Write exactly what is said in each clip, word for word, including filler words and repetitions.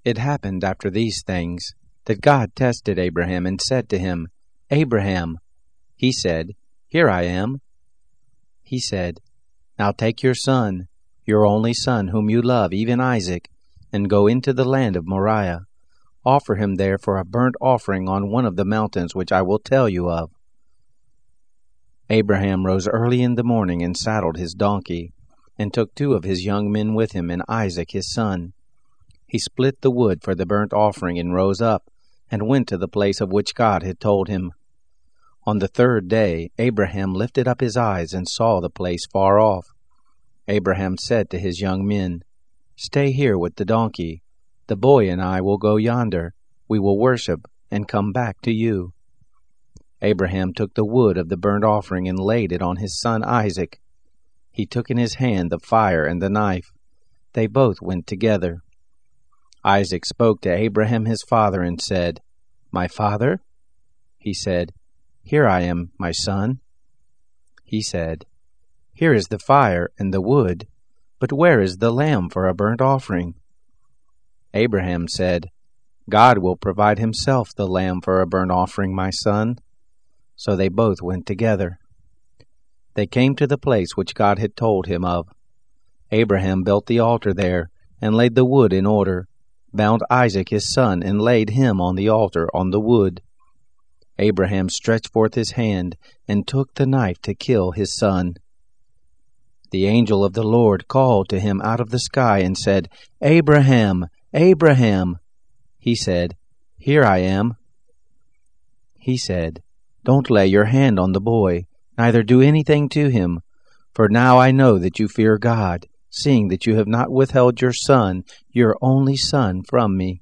It happened after these things that God tested Abraham and said to him, Abraham. He said, Here I am. He said, Now take your son, your only son, whom you love, even Isaac, and go into the land of Moriah. Offer him there for a burnt offering on one of the mountains which I will tell you of. Abraham rose early in the morning and saddled his donkey, and took two of his young men with him and Isaac his son. He split the wood for the burnt offering and rose up, and went to the place of which God had told him. On the third day Abraham lifted up his eyes and saw the place far off. Abraham said to his young men, Stay here with the donkey. The boy and I will go yonder. We will worship and come back to you. Abraham took the wood of the burnt offering and laid it on his son Isaac. He took in his hand the fire and the knife. They both went together. Isaac spoke to Abraham his father and said, My father? He said, Here I am, my son. He said, Here is the fire and the wood, but where is the lamb for a burnt offering? Abraham said, God will provide himself the lamb for a burnt offering, my son. So they both went together. They came to the place which God had told him of. Abraham built the altar there, and laid the wood in order, bound Isaac his son, and laid him on the altar on the wood. Abraham stretched forth his hand, and took the knife to kill his son. The angel of the Lord called to him out of the sky, and said, Abraham, Abraham. He said, Here I am. He said, Don't lay your hand on the boy, neither do anything to him, for now I know that you fear God, seeing that you have not withheld your son, your only son, from me.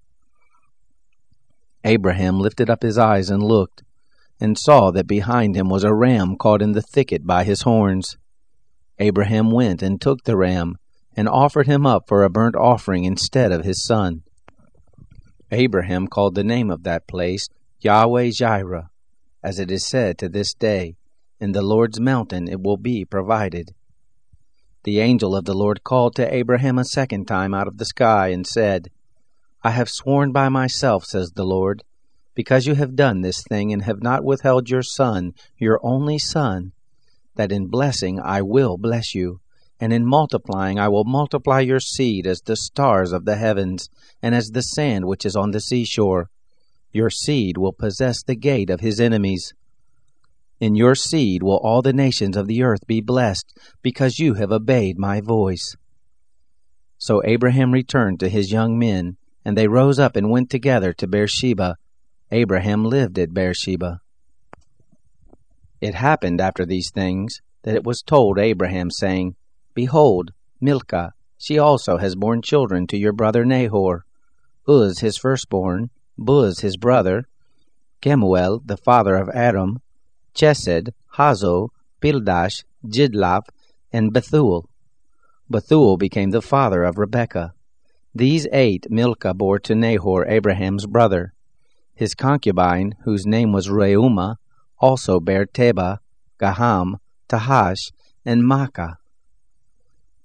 Abraham lifted up his eyes and looked, and saw that behind him was a ram caught in the thicket by his horns. Abraham went and took the ram, and offered him up for a burnt offering instead of his son. Abraham called the name of that place Yahweh-Jireh, as it is said to this day, In the Lord's mountain it will be provided. The angel of the Lord called to Abraham a second time out of the sky, and said, I have sworn by myself, says the Lord, because you have done this thing, and have not withheld your son, your only son, that in blessing I will bless you, and in multiplying I will multiply your seed as the stars of the heavens, and as the sand which is on the seashore. Your seed will possess the gate of his enemies. In your seed will all the nations of the earth be blessed, because you have obeyed my voice. So Abraham returned to his young men, and they rose up and went together to Beersheba. Abraham lived at Beersheba. It happened after these things that it was told Abraham, saying, Behold, Milcah, she also has borne children to your brother Nahor, Uz his firstborn, Buz his brother, Kemuel the father of Aram, Chesed, Hazo, Pildash, Jidlaph, and Bethuel. Bethuel became the father of Rebekah. These eight Milcah bore to Nahor, Abraham's brother. His concubine, whose name was Reumah, also bare Tebah, Gaham, Tahash, and Maacah.